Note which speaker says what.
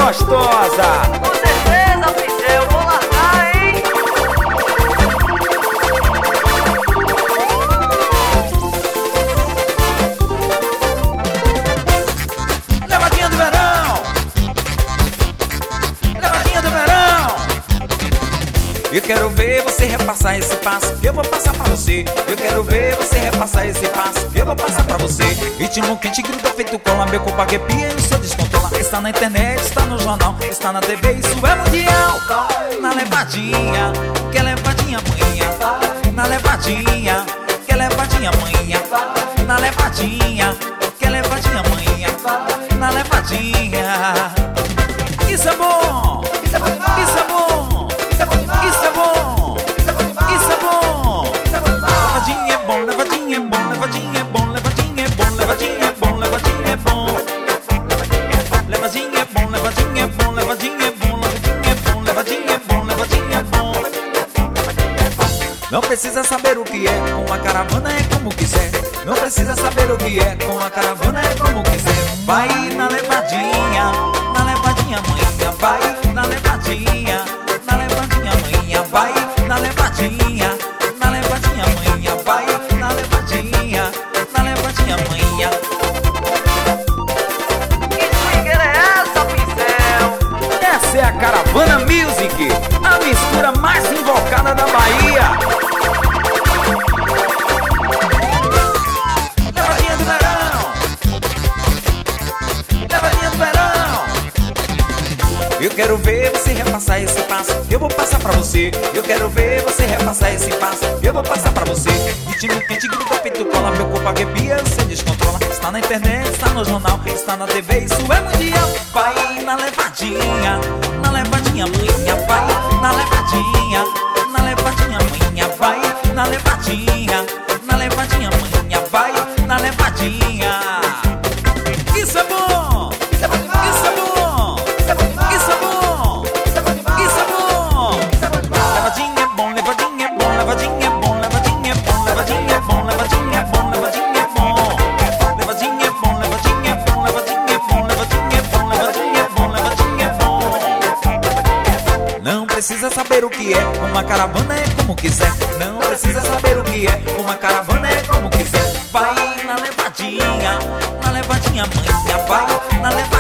Speaker 1: gostosa.
Speaker 2: Com certeza, Pincel, eu vou largar, hein?
Speaker 1: Levadinha do verão, levadinha do verão. Eu quero ver você repassar esse passo, eu vou passar pra você. Eu quero ver você repassar esse passo, eu vou passar pra você. Ritmo quente, gruda feito cola, meu corpo arrepia e o seu descontrola. Está na internet, está no jornal, está na TV, isso é mundial. Na levadinha, que levadinha manhã. Na levadinha, que levadinha manhã. Na levadinha, que levadinha manhã. Na levadinha. Isso é bom, isso é bom, isso é bom, isso é bom, isso é bom, isso é bom. Levadinha é bom, levadinha é bom, levadinha é bom, levadinha é bom, levadinha é bom, levadinha é bom. Levadinha é bom, levadinha é bom, levadinha é bom, levadinha é bom, levadinha é bom, levadinha é bom. Não precisa saber o que é, com a caravana é como quiser. Não precisa saber o que é, com a caravana é como quiser. Vai na levadinha manhã, vai na levadinha manhã, vai na levadinha manhã, vai na levadinha manhã.
Speaker 2: Que swingueira é essa, Pincel?
Speaker 1: Essa é a Caravana Music, a mistura mais invocada da Bahia. Levadinha do verão, levadinha do verão. Eu quero ver você repassar esse passo, eu vou passar pra você. Eu quero ver você repassar esse passo, eu vou passar pra você. Ritmo quente, gruda peito cola, meu corpo arrepia, você descontrola. Está na internet, está no jornal, está na TV, isso é mundial. Vai na levadinha manhã, vai na levadinha manhã, vai na levadinha manhã, vai na levadinha. Isso é bom, isso é bom, isso é bom, isso é bom, isso é bom, isso é bom. Levadinha é bom, levadinha é bom, levadinha é bom, levadinha é bom, levadinha é bom, levadinha é bom, levadinha é bom. Levadinha é bom, levadinha é bom, levadinha é bom, levadinha é bom, levadinha é bom, levadinha é bom. Não precisa saber o que é, uma caravana é como quiser. Não precisa saber o que é, uma caravana é como quiser. Vai na levadinha manhã, vai na levadinha.